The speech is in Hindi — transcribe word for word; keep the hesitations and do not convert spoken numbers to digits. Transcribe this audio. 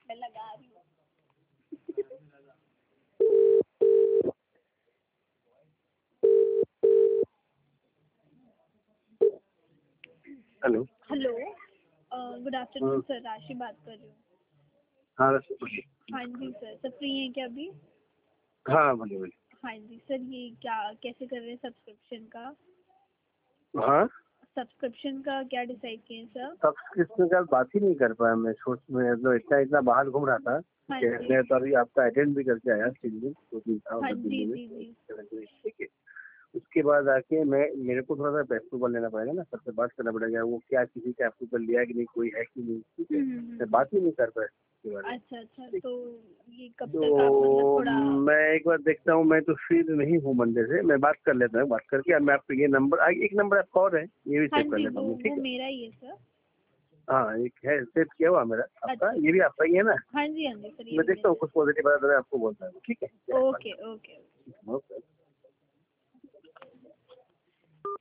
मैं लगा रही हूँ। Hello hello, good afternoon sir, Rashi बात कर रही हूँ। हाँ रश्मि बोलिए। हाँ जी सर, सब फ्री हैं क्या अभी? हाँ बोलिए बोलिए। हाँ जी सर, ये क्या कैसे कर रहे हैं सब्सक्रिप्शन का? हाँ सब्सक्रिप्शन का क्या डिसाइड किए हैं सर? सब्सक्रिप्शन का बात ही नहीं कर पाया मैं, सोच में मतलब इतना इतना बाहर घूम रहा था। हाँ कि जी मैं तो अभी आपका अटेंड भी करके आया दिल्ली, दो तीन था हाँ उधर जी दिल्ली में। जी जी। ठीक है, उसके बाद आके मैं मेरे को थोड़ा सा अप्रूवल लेना पड़ेगा ना, सबसे बात करना पड़ेगा वो क्या किसी का अप्रूवल लिया है कि नहीं, कोई है कि नहीं। ठीक है, हम्म, हम्म, मैं हम्म। बात ही नहीं कर पाया इसके बारे में। अच्छा अच्छा, ठीक। तो ये कब तक आप मतलब तो थोड़ा? मैं एक बार देखता हूँ, मैं तो फ्री नहीं हूँ मंडे से, मैं बात कर लेता हूँ, बात करके अब मैं आपको ये नंबर एक नंबर आपका और है, ये भी हाँ सेव कर जी, लेता वो हूँ। ठीक वो है, मेरा ही है सर। हाँ एक है सेव किया हुआ मेरा आपका, अच्छा, ये भी आपका ही है ना। हाँ जी हाँ जी सर, ये मैं भी देखता हूँ मेरा कुछ पॉजिटिव आता है, मैं आपको बोलता हूँ। ठीक है, है। Okay okay. ओके।